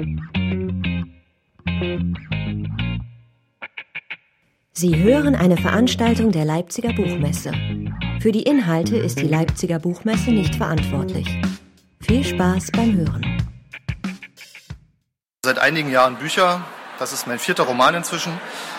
Sie hören eine Veranstaltung der Leipziger Buchmesse. Für die Inhalte ist die Leipziger Buchmesse nicht verantwortlich. Viel Spaß beim Hören. Seit einigen Jahren Bücher. Das ist mein 4. Roman inzwischen.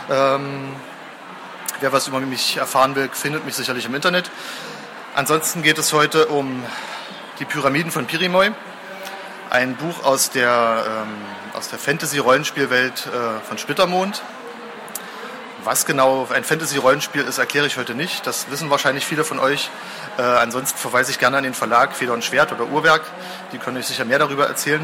Wer was über mich erfahren will, findet mich sicherlich im Internet. Ansonsten geht es heute um die Pyramiden von Pirimoy. Ein Buch aus der Fantasy-Rollenspielwelt von Splittermond. Was genau ein Fantasy-Rollenspiel ist, erkläre ich heute nicht. Das wissen wahrscheinlich viele von euch. Ansonsten verweise ich gerne an den Verlag Feder und Schwert oder Uhrwerk. Die können euch sicher mehr darüber erzählen.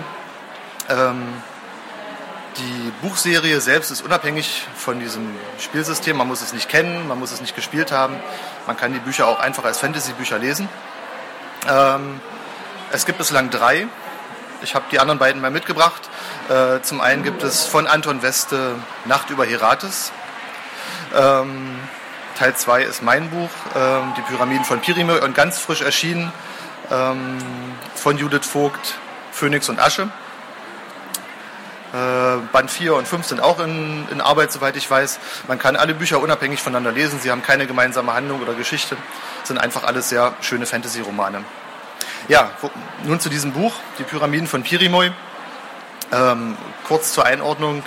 Die Buchserie selbst ist unabhängig von diesem Spielsystem. Man muss es nicht kennen, man muss es nicht gespielt haben. Man kann die Bücher auch einfach als Fantasy-Bücher lesen. Es gibt bislang 3. Ich habe die anderen beiden mal mitgebracht. Zum einen gibt es von Anton Weste Nacht über Herates. Teil 2 ist mein Buch, die Pyramiden von Pirimoy, und ganz frisch erschienen von Judith Vogt, Phönix und Asche. Band 4 und 5 sind auch in Arbeit, soweit ich weiß. Man kann alle Bücher unabhängig voneinander lesen. Sie haben keine gemeinsame Handlung oder Geschichte. Sind einfach alles sehr schöne Fantasy-Romane. Ja, nun zu diesem Buch, die Pyramiden von Pirimoy. Kurz zur Einordnung.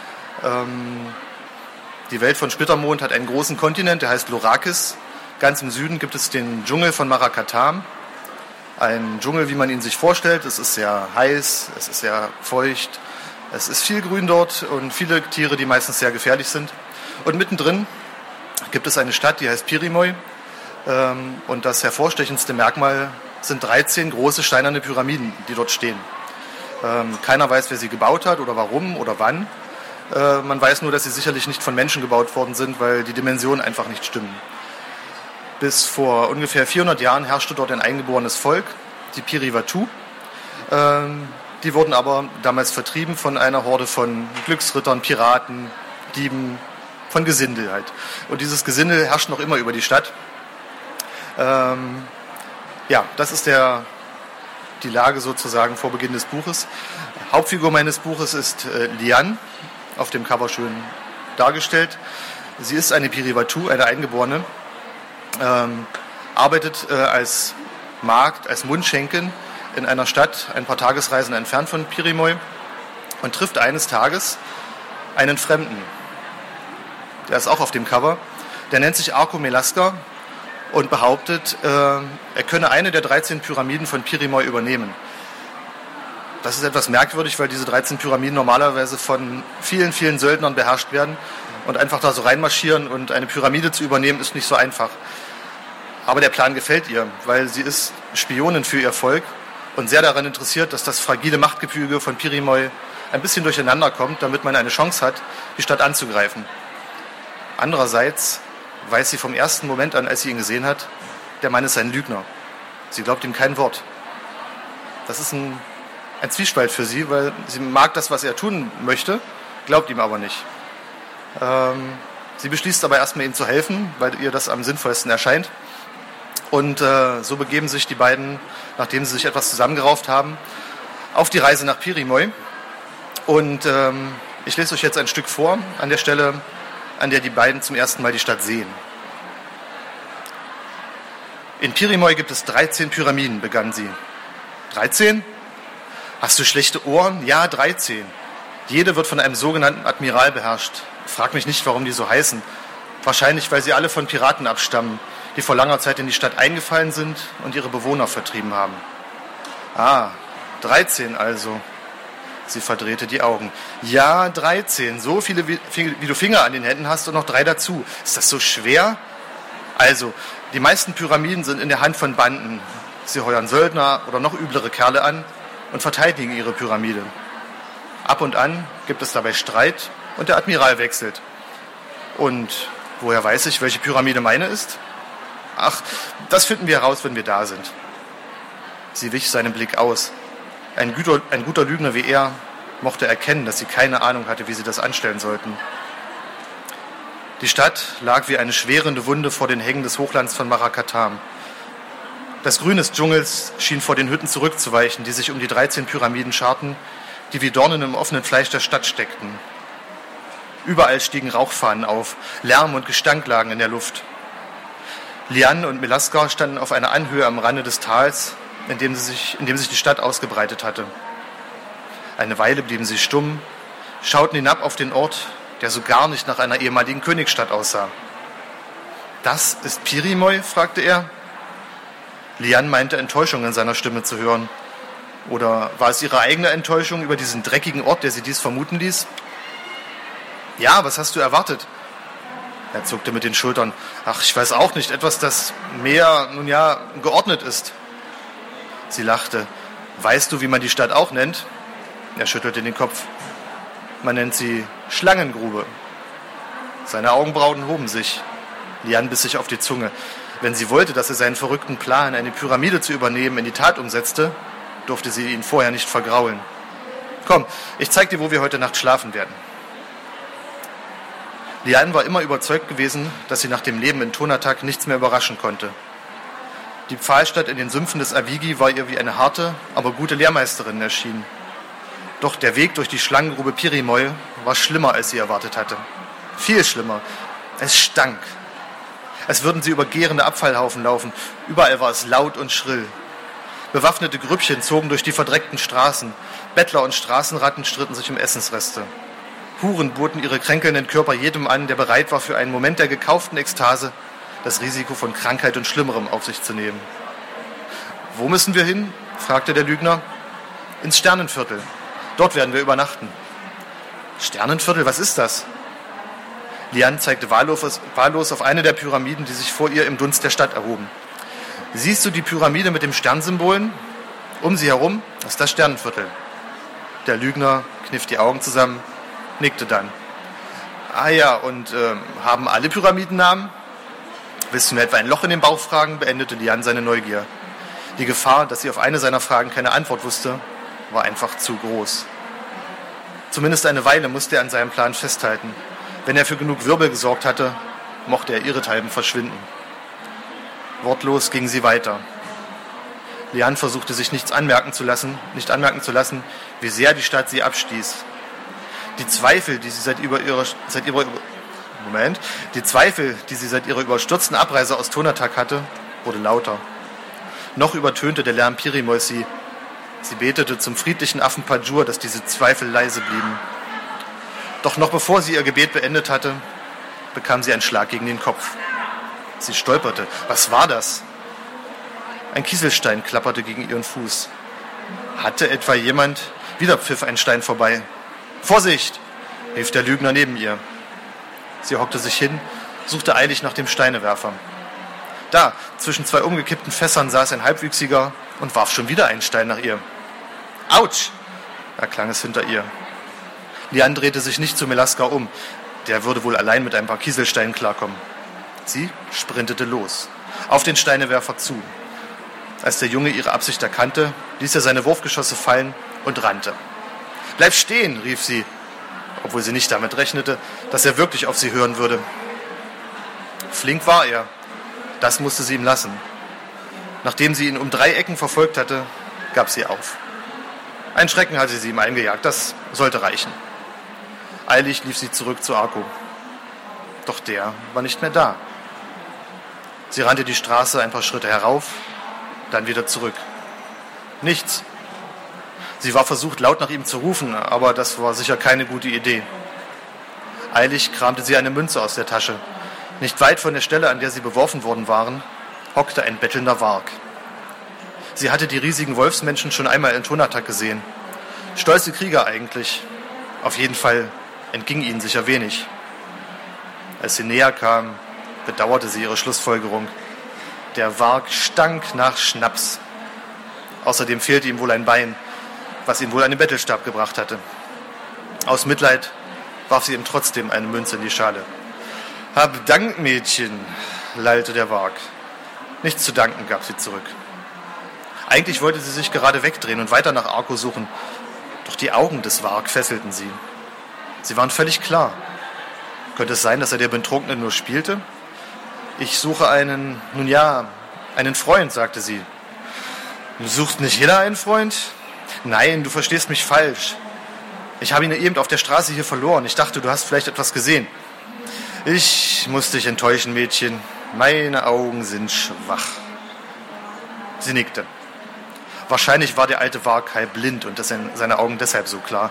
Die Welt von Splittermond hat einen großen Kontinent, der heißt Lorakis. Ganz im Süden gibt es den Dschungel von Marakatam. Ein Dschungel, wie man ihn sich vorstellt. Es ist sehr heiß, es ist sehr feucht. Es ist viel Grün dort und viele Tiere, die meistens sehr gefährlich sind. Und mittendrin gibt es eine Stadt, die heißt Pirimoy. Und das hervorstechendste Merkmal sind 13 große steinerne Pyramiden, die dort stehen. Keiner weiß, wer sie gebaut hat oder warum oder wann. Man weiß nur, dass sie sicherlich nicht von Menschen gebaut worden sind, weil die Dimensionen einfach nicht stimmen. Bis vor ungefähr 400 Jahren herrschte dort ein eingeborenes Volk, die Piri-Watu. Die wurden aber damals vertrieben von einer Horde von Glücksrittern, Piraten, Dieben, von Gesindel halt. Und dieses Gesindel herrscht noch immer über die Stadt. Das ist die Lage sozusagen vor Beginn des Buches. Hauptfigur meines Buches ist Lian, auf dem Cover schön dargestellt. Sie ist eine Piri-Watu, eine Eingeborene, arbeitet als Magd, als Mundschenkin in einer Stadt, ein paar Tagesreisen entfernt von Pirimoy, und trifft eines Tages einen Fremden. Der ist auch auf dem Cover. Der nennt sich Arko Melaska und behauptet, er könne eine der 13 Pyramiden von Pirimoy übernehmen. Das ist etwas merkwürdig, weil diese 13 Pyramiden normalerweise von vielen, vielen Söldnern beherrscht werden, und einfach da so reinmarschieren und eine Pyramide zu übernehmen, ist nicht so einfach. Aber der Plan gefällt ihr, weil sie ist Spionin für ihr Volk und sehr daran interessiert, dass das fragile Machtgefüge von Pirimoy ein bisschen durcheinander kommt, damit man eine Chance hat, die Stadt anzugreifen. Andererseits weiß sie vom ersten Moment an, als sie ihn gesehen hat, der Mann ist ein Lügner. Sie glaubt ihm kein Wort. Das ist ein Zwiespalt für sie, weil sie mag das, was er tun möchte, glaubt ihm aber nicht. Sie beschließt aber erstmal, ihm zu helfen, weil ihr das am sinnvollsten erscheint. Und so begeben sich die beiden, nachdem sie sich etwas zusammengerauft haben, auf die Reise nach Pirimoy. Und ich lese euch jetzt ein Stück vor, an der Stelle, an der die beiden zum ersten Mal die Stadt sehen. In Pirimoy gibt es 13 Pyramiden, begann sie. 13? Hast du schlechte Ohren? Ja, 13. Jede wird von einem sogenannten Admiral beherrscht. Frag mich nicht, warum die so heißen. Wahrscheinlich, weil sie alle von Piraten abstammen, die vor langer Zeit in die Stadt eingefallen sind und ihre Bewohner vertrieben haben. Ah, 13 also. Sie verdrehte die Augen. Ja, 13. So viele, wie du Finger an den Händen hast, und noch 3 dazu. Ist das so schwer? Also, die meisten Pyramiden sind in der Hand von Banden. Sie heuern Söldner oder noch üblere Kerle an und verteidigen ihre Pyramide. Ab und an gibt es dabei Streit und der Admiral wechselt. Und woher weiß ich, welche Pyramide meine ist? Ach, das finden wir heraus, wenn wir da sind. Sie wich seinem Blick aus. Ein guter Lügner wie er mochte erkennen, dass sie keine Ahnung hatte, wie sie das anstellen sollten. Die Stadt lag wie eine schwerende Wunde vor den Hängen des Hochlands von Marakatam. Das Grün des Dschungels schien vor den Hütten zurückzuweichen, die sich um die 13 Pyramiden scharten, die wie Dornen im offenen Fleisch der Stadt steckten. Überall stiegen Rauchfahnen auf, Lärm und Gestank lagen in der Luft. Liane und Milaska standen auf einer Anhöhe am Rande des Tals, in dem sich die Stadt ausgebreitet hatte. Eine Weile blieben sie stumm, schauten hinab auf den Ort, der so gar nicht nach einer ehemaligen Königsstadt aussah. »Das ist Pirimäu?« fragte er. Liane meinte Enttäuschung in seiner Stimme zu hören. Oder war es ihre eigene Enttäuschung über diesen dreckigen Ort, der sie dies vermuten ließ? »Ja, was hast du erwartet?« Er zuckte mit den Schultern. »Ach, ich weiß auch nicht, etwas, das mehr, geordnet ist.« Sie lachte. »Weißt du, wie man die Stadt auch nennt?« Er schüttelte den Kopf. »Man nennt sie Schlangengrube.« Seine Augenbrauen hoben sich. Liane biss sich auf die Zunge. Wenn sie wollte, dass er seinen verrückten Plan, eine Pyramide zu übernehmen, in die Tat umsetzte, durfte sie ihn vorher nicht vergraulen. »Komm, ich zeig dir, wo wir heute Nacht schlafen werden.« Liane war immer überzeugt gewesen, dass sie nach dem Leben in Tonatak nichts mehr überraschen konnte. Die Pfahlstadt in den Sümpfen des Avigi war ihr wie eine harte, aber gute Lehrmeisterin erschienen. Doch der Weg durch die Schlangengrube Pirimäu war schlimmer, als sie erwartet hatte. Viel schlimmer. Es stank. Als würden sie über gärende Abfallhaufen laufen. Überall war es laut und schrill. Bewaffnete Grüppchen zogen durch die verdreckten Straßen. Bettler und Straßenratten stritten sich um Essensreste. Huren boten ihre kränkelnden Körper jedem an, der bereit war, für einen Moment der gekauften Ekstase das Risiko von Krankheit und Schlimmerem auf sich zu nehmen. »Wo müssen wir hin?« fragte der Lügner. »Ins Sternenviertel. Dort werden wir übernachten.« »Sternenviertel, was ist das?« Liane zeigte wahllos auf eine der Pyramiden, die sich vor ihr im Dunst der Stadt erhoben. »Siehst du die Pyramide mit dem Sternsymbolen? Um sie herum ist das Sternenviertel.« Der Lügner kniff die Augen zusammen, nickte dann. »Ah ja, und haben alle Pyramiden Namen?« »Willst du mir etwa ein Loch in den Bauch fragen?« beendete Liane seine Neugier. Die Gefahr, dass sie auf eine seiner Fragen keine Antwort wusste, war einfach zu groß. Zumindest eine Weile musste er an seinem Plan festhalten. Wenn er für genug Wirbel gesorgt hatte, mochte er ihrethalben verschwinden. Wortlos ging sie weiter. Liane versuchte sich nicht anmerken zu lassen, wie sehr die Stadt sie abstieß. Die Zweifel, die sie seit ihrer überstürzten Abreise aus Tonatak hatte, wurde lauter. Noch übertönte der Lärm Pirimäus sie. Sie betete zum friedlichen Affen Pajur, dass diese Zweifel leise blieben. Doch noch bevor sie ihr Gebet beendet hatte, bekam sie einen Schlag gegen den Kopf. Sie stolperte. Was war das? Ein Kieselstein klapperte gegen ihren Fuß. Hatte etwa jemand... Wieder pfiff ein Stein vorbei. »Vorsicht!« rief der Lügner neben ihr. Sie hockte sich hin, suchte eilig nach dem Steinewerfer. Da, zwischen zwei umgekippten Fässern, saß ein Halbwüchsiger und warf schon wieder einen Stein nach ihr. »Autsch!« erklang es hinter ihr. Liane drehte sich nicht zu Milaska um. Der würde wohl allein mit ein paar Kieselsteinen klarkommen. Sie sprintete los, auf den Steinewerfer zu. Als der Junge ihre Absicht erkannte, ließ er seine Wurfgeschosse fallen und rannte. »Bleib stehen«, rief sie, obwohl sie nicht damit rechnete, dass er wirklich auf sie hören würde. Flink war er. Das musste sie ihm lassen. Nachdem sie ihn um 3 Ecken verfolgt hatte, gab sie auf. Ein Schrecken hatte sie ihm eingejagt, das sollte reichen. Eilig lief sie zurück zu Arko. Doch der war nicht mehr da. Sie rannte die Straße ein paar Schritte herauf, dann wieder zurück. Nichts. Sie war versucht, laut nach ihm zu rufen, aber das war sicher keine gute Idee. Eilig kramte sie eine Münze aus der Tasche. Nicht weit von der Stelle, an der sie beworfen worden waren, hockte ein bettelnder Warg. Sie hatte die riesigen Wolfsmenschen schon einmal in Tonatak gesehen. Stolze Krieger eigentlich. Auf jeden Fall entging ihnen sicher wenig. Als sie näher kam, bedauerte sie ihre Schlussfolgerung. Der Warg stank nach Schnaps. Außerdem fehlte ihm wohl ein Bein, was ihn wohl an den Bettelstab gebracht hatte. Aus Mitleid warf sie ihm trotzdem eine Münze in die Schale. »Hab Dank, Mädchen«, lallte der Warg. Nichts zu danken, gab sie zurück. Eigentlich wollte sie sich gerade wegdrehen und weiter nach Arko suchen, doch die Augen des Warg fesselten sie. Sie waren völlig klar. Könnte es sein, dass er der Betrunkene nur spielte? »Ich suche einen Freund«, sagte sie. »Sucht nicht jeder einen Freund?« »Nein, du verstehst mich falsch. Ich habe ihn eben auf der Straße hier verloren. Ich dachte, du hast vielleicht etwas gesehen. Ich muss dich enttäuschen, Mädchen. Meine Augen sind schwach. Sie nickte. Wahrscheinlich war der alte Warkai blind und seine Augen deshalb so klar.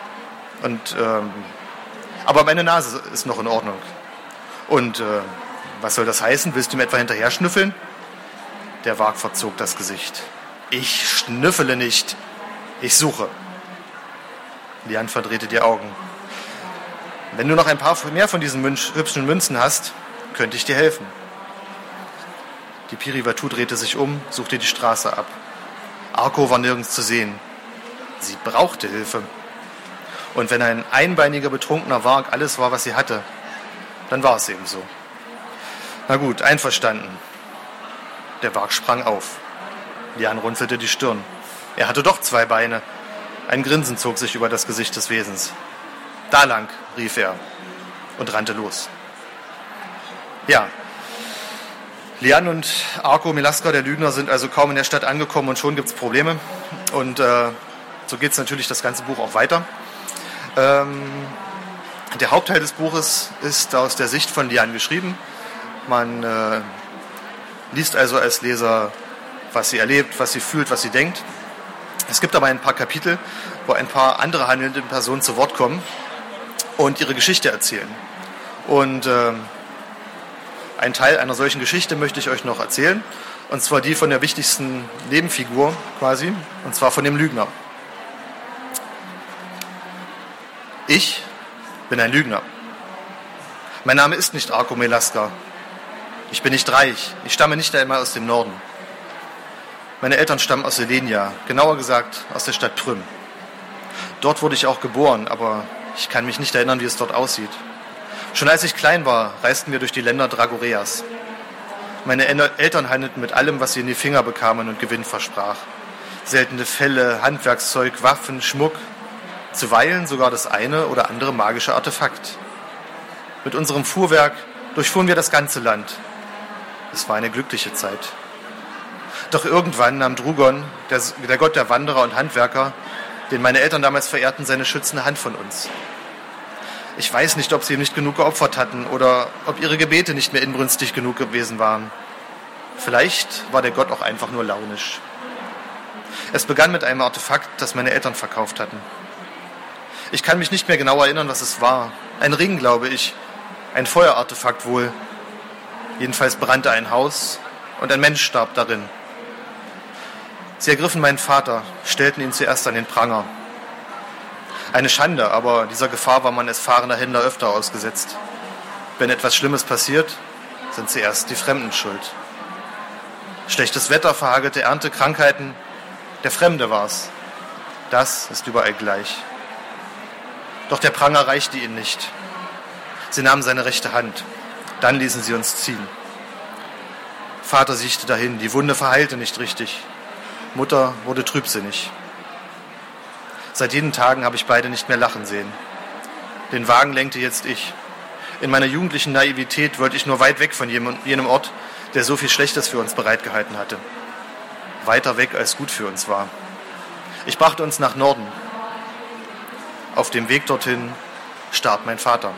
Aber meine Nase ist noch in Ordnung. Und was soll das heißen? Willst du mir etwa hinterher schnüffeln? Der Warg verzog das Gesicht. Ich schnüffele nicht. Ich suche. Lian verdrehte die Augen. Wenn du noch ein paar mehr von diesen hübschen Münzen hast, könnte ich dir helfen. Die Piri-Watu drehte sich um, suchte die Straße ab. Arko war nirgends zu sehen. Sie brauchte Hilfe. Und wenn ein einbeiniger, betrunkener Warg alles war, was sie hatte, dann war es eben so. Na gut, einverstanden. Der Warg sprang auf. Lian runzelte die Stirn. Er hatte doch 2 Beine. Ein Grinsen zog sich über das Gesicht des Wesens. Da lang, rief er und rannte los. Ja, Lian und Arko Melaska, der Lügner, sind also kaum in der Stadt angekommen und schon gibt es Probleme. Und so geht es natürlich das ganze Buch auch weiter. Der Hauptteil des Buches ist aus der Sicht von Lian geschrieben. Man liest also als Leser, was sie erlebt, was sie fühlt, was sie denkt. Es gibt aber ein paar Kapitel, wo ein paar andere handelnde Personen zu Wort kommen und ihre Geschichte erzählen. Und ein Teil einer solchen Geschichte möchte ich euch noch erzählen, und zwar die von der wichtigsten Nebenfigur quasi, und zwar von dem Lügner. Ich bin ein Lügner. Mein Name ist nicht Arko Melaska. Ich bin nicht reich. Ich stamme nicht einmal aus dem Norden. Meine Eltern stammen aus Selenia, genauer gesagt aus der Stadt Prüm. Dort wurde ich auch geboren, aber ich kann mich nicht erinnern, wie es dort aussieht. Schon als ich klein war, reisten wir durch die Länder Dragoreas. Meine Eltern handelten mit allem, was sie in die Finger bekamen und Gewinn versprach. Seltene Felle, Handwerkszeug, Waffen, Schmuck, zuweilen sogar das eine oder andere magische Artefakt. Mit unserem Fuhrwerk durchfuhren wir das ganze Land. Es war eine glückliche Zeit. Doch irgendwann nahm Drugon, der Gott der Wanderer und Handwerker, den meine Eltern damals verehrten, seine schützende Hand von uns. Ich weiß nicht, ob sie ihm nicht genug geopfert hatten oder ob ihre Gebete nicht mehr inbrünstig genug gewesen waren. Vielleicht war der Gott auch einfach nur launisch. Es begann mit einem Artefakt, das meine Eltern verkauft hatten. Ich kann mich nicht mehr genau erinnern, was es war. Ein Ring, glaube ich. Ein Feuerartefakt wohl. Jedenfalls brannte ein Haus und ein Mensch starb darin. Sie ergriffen meinen Vater, stellten ihn zuerst an den Pranger. Eine Schande, aber dieser Gefahr war man als fahrender Händler öfter ausgesetzt. Wenn etwas Schlimmes passiert, sind zuerst die Fremden schuld. Schlechtes Wetter, verhagelte Ernte, Krankheiten, der Fremde war's. Das ist überall gleich. Doch der Pranger reichte ihnen nicht. Sie nahmen seine rechte Hand. Dann ließen sie uns ziehen. Vater siechte dahin, die Wunde verheilte nicht richtig. Mutter wurde trübsinnig. Seit jenen Tagen habe ich beide nicht mehr lachen sehen. Den Wagen lenkte jetzt ich. In meiner jugendlichen Naivität wollte ich nur weit weg von jenem Ort, der so viel Schlechtes für uns bereitgehalten hatte. Weiter weg, als gut für uns war. Ich brachte uns nach Norden. Auf dem Weg dorthin starb mein Vater.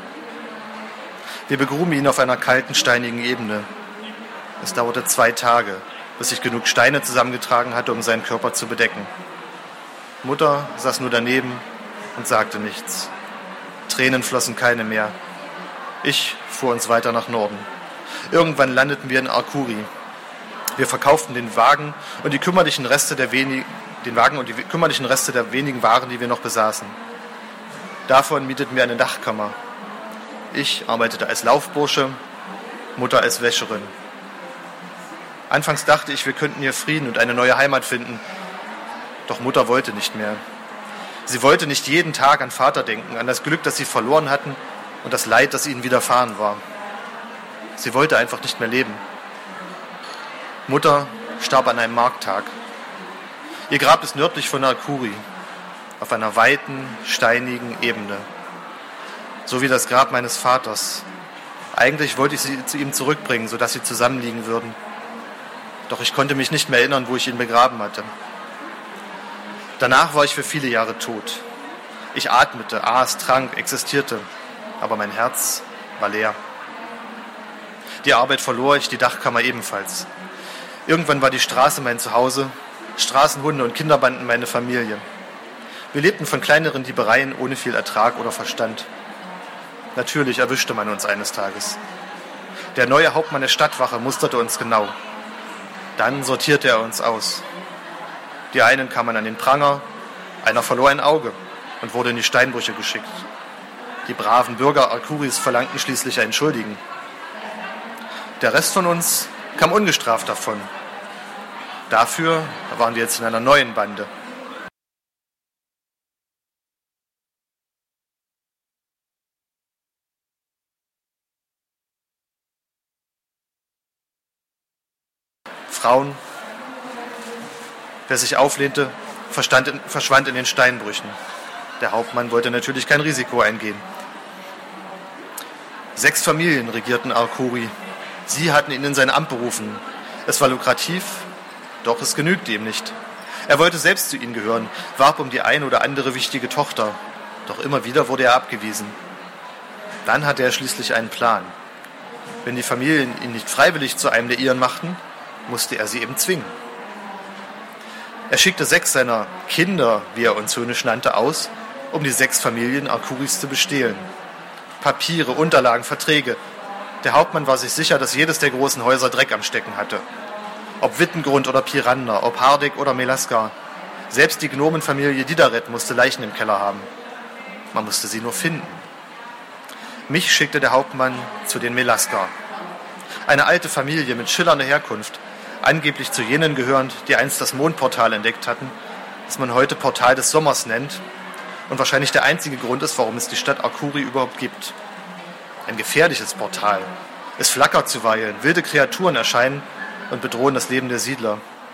Wir begruben ihn auf einer kalten, steinigen Ebene. Es dauerte 2 Tage, bis ich genug Steine zusammengetragen hatte, um seinen Körper zu bedecken. Mutter saß nur daneben und sagte nichts. Tränen flossen keine mehr. Ich fuhr uns weiter nach Norden. Irgendwann landeten wir in Arkuri. Wir verkauften den Wagen und die kümmerlichen Reste der wenigen Waren, die wir noch besaßen. Davon mieteten wir eine Dachkammer. Ich arbeitete als Laufbursche, Mutter als Wäscherin. Anfangs dachte ich, wir könnten hier Frieden und eine neue Heimat finden. Doch Mutter wollte nicht mehr. Sie wollte nicht jeden Tag an Vater denken, an das Glück, das sie verloren hatten und das Leid, das ihnen widerfahren war. Sie wollte einfach nicht mehr leben. Mutter starb an einem Markttag. Ihr Grab ist nördlich von Arkuri, auf einer weiten, steinigen Ebene. So wie das Grab meines Vaters. Eigentlich wollte ich sie zu ihm zurückbringen, sodass sie zusammenliegen würden. Doch ich konnte mich nicht mehr erinnern, wo ich ihn begraben hatte. Danach war ich für viele Jahre tot. Ich atmete, aß, trank, existierte, aber mein Herz war leer. Die Arbeit verlor ich, die Dachkammer ebenfalls. Irgendwann war die Straße mein Zuhause, Straßenhunde und Kinderbanden meine Familie. Wir lebten von kleineren Diebereien ohne viel Ertrag oder Verstand. Natürlich erwischte man uns eines Tages. Der neue Hauptmann der Stadtwache musterte uns genau. Dann sortierte er uns aus. Die einen kamen an den Pranger, einer verlor ein Auge und wurde in die Steinbrüche geschickt. Die braven Bürger Arkuris verlangten schließlich ein Schuldigen. Der Rest von uns kam ungestraft davon. Dafür waren wir jetzt in einer neuen Bande. Frauen. Wer sich auflehnte, verschwand in den Steinbrüchen. Der Hauptmann wollte natürlich kein Risiko eingehen. 6 Familien regierten Arkuri. Sie hatten ihn in sein Amt berufen. Es war lukrativ, doch es genügte ihm nicht. Er wollte selbst zu ihnen gehören, warb um die ein oder andere wichtige Tochter. Doch immer wieder wurde er abgewiesen. Dann hatte er schließlich einen Plan. Wenn die Familien ihn nicht freiwillig zu einem der ihren machten, musste er sie eben zwingen. Er schickte 6 seiner Kinder, wie er uns höhnisch nannte, aus, um die 6 Familien Arkuris zu bestehlen. Papiere, Unterlagen, Verträge. Der Hauptmann war sich sicher, dass jedes der großen Häuser Dreck am Stecken hatte. Ob Wittengrund oder Piranda, ob Hardek oder Melaskar. Selbst die Gnomenfamilie Didaret musste Leichen im Keller haben. Man musste sie nur finden. Mich schickte der Hauptmann zu den Melaskar. Eine alte Familie mit schillernder Herkunft, angeblich zu jenen gehörend, die einst das Mondportal entdeckt hatten, das man heute Portal des Sommers nennt und wahrscheinlich der einzige Grund ist, warum es die Stadt Arkuri überhaupt gibt. Ein gefährliches Portal. Es flackert zuweilen, wilde Kreaturen erscheinen und bedrohen das Leben der Siedler.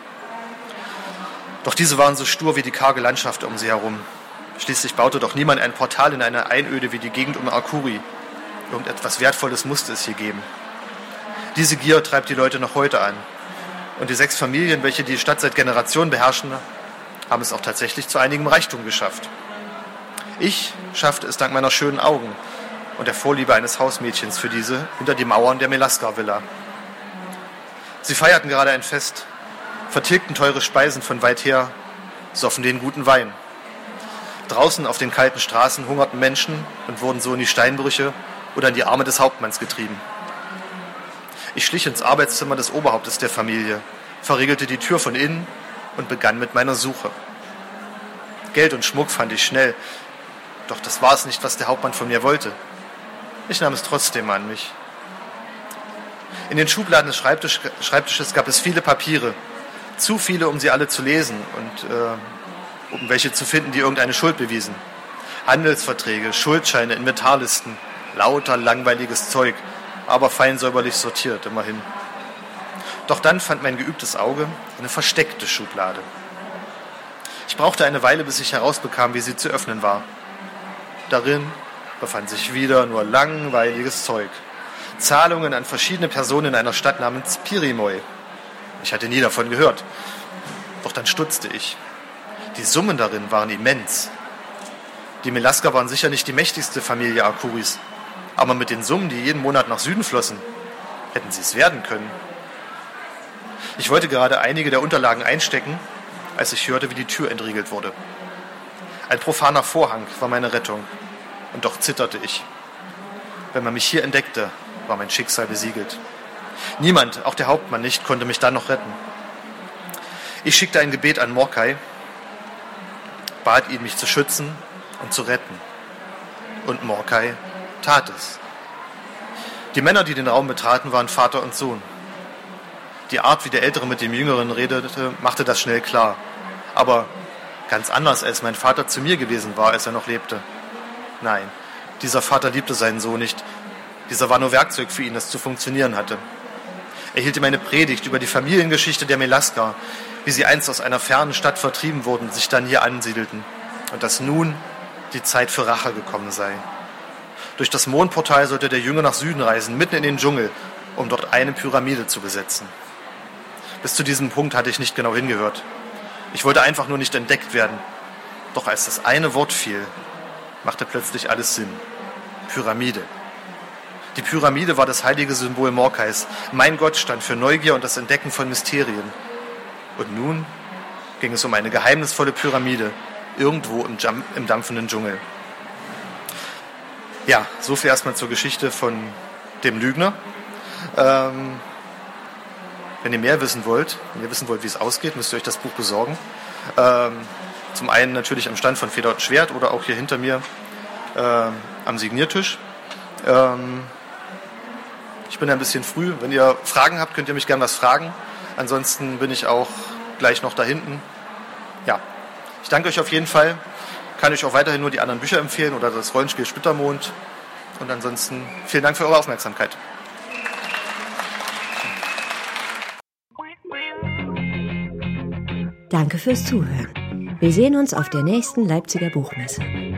Doch diese waren so stur wie die karge Landschaft um sie herum. Schließlich baute doch niemand ein Portal in eine Einöde wie die Gegend um Arkuri. Irgendetwas Wertvolles musste es hier geben. Diese Gier treibt die Leute noch heute an. Und die 6 Familien, welche die Stadt seit Generationen beherrschen, haben es auch tatsächlich zu einigem Reichtum geschafft. Ich schaffte es dank meiner schönen Augen und der Vorliebe eines Hausmädchens für diese hinter die Mauern der Melaskar-Villa. Sie feierten gerade ein Fest, vertilgten teure Speisen von weit her, soffen den guten Wein. Draußen auf den kalten Straßen hungerten Menschen und wurden so in die Steinbrüche oder in die Arme des Hauptmanns getrieben. Ich schlich ins Arbeitszimmer des Oberhauptes der Familie, verriegelte die Tür von innen und begann mit meiner Suche. Geld und Schmuck fand ich schnell, doch das war es nicht, was der Hauptmann von mir wollte. Ich nahm es trotzdem an mich. In den Schubladen des Schreibtisches gab es viele Papiere, zu viele, um sie alle zu lesen und um welche zu finden, die irgendeine Schuld bewiesen. Handelsverträge, Schuldscheine in Metalllisten, lauter langweiliges Zeug, aber fein säuberlich sortiert, immerhin. Doch dann fand mein geübtes Auge eine versteckte Schublade. Ich brauchte eine Weile, bis ich herausbekam, wie sie zu öffnen war. Darin befand sich wieder nur langweiliges Zeug. Zahlungen an verschiedene Personen in einer Stadt namens Pirimoi. Ich hatte nie davon gehört. Doch dann stutzte ich. Die Summen darin waren immens. Die Melaskar waren sicher nicht die mächtigste Familie Arkuris. Aber mit den Summen, die jeden Monat nach Süden flossen, hätten sie es werden können. Ich wollte gerade einige der Unterlagen einstecken, als ich hörte, wie die Tür entriegelt wurde. Ein profaner Vorhang war meine Rettung. Und doch zitterte ich. Wenn man mich hier entdeckte, war mein Schicksal besiegelt. Niemand, auch der Hauptmann nicht, konnte mich dann noch retten. Ich schickte ein Gebet an Morkai, bat ihn, mich zu schützen und zu retten. Und Morkai tat es. Die Männer, die den Raum betraten, waren Vater und Sohn. Die Art, wie der Ältere mit dem Jüngeren redete, machte das schnell klar. Aber ganz anders, als mein Vater zu mir gewesen war, als er noch lebte. Nein, dieser Vater liebte seinen Sohn nicht. Dieser war nur Werkzeug für ihn, das zu funktionieren hatte. Er hielt ihm eine Predigt über die Familiengeschichte der Melaskar, wie sie einst aus einer fernen Stadt vertrieben wurden und sich dann hier ansiedelten. Und dass nun die Zeit für Rache gekommen sei. Durch das Mondportal sollte der Jünger nach Süden reisen, mitten in den Dschungel, um dort eine Pyramide zu besetzen. Bis zu diesem Punkt hatte ich nicht genau hingehört. Ich wollte einfach nur nicht entdeckt werden. Doch als das eine Wort fiel, machte plötzlich alles Sinn. Pyramide. Die Pyramide war das heilige Symbol Morkais. Mein Gott stand für Neugier und das Entdecken von Mysterien. Und nun ging es um eine geheimnisvolle Pyramide, irgendwo im dampfenden Dschungel. Ja, so viel erstmal zur Geschichte von dem Lügner. Wenn ihr mehr wissen wollt, wie es ausgeht, müsst ihr euch das Buch besorgen. Zum einen natürlich am Stand von Feder und Schwert oder auch hier hinter mir am Signiertisch. Ich bin ein bisschen früh. Wenn ihr Fragen habt, könnt ihr mich gerne was fragen. Ansonsten bin ich auch gleich noch da hinten. Ja, ich danke euch auf jeden Fall. Kann euch auch weiterhin nur die anderen Bücher empfehlen oder das Rollenspiel Splittermond. Und ansonsten vielen Dank für eure Aufmerksamkeit. Danke fürs Zuhören. Wir sehen uns auf der nächsten Leipziger Buchmesse.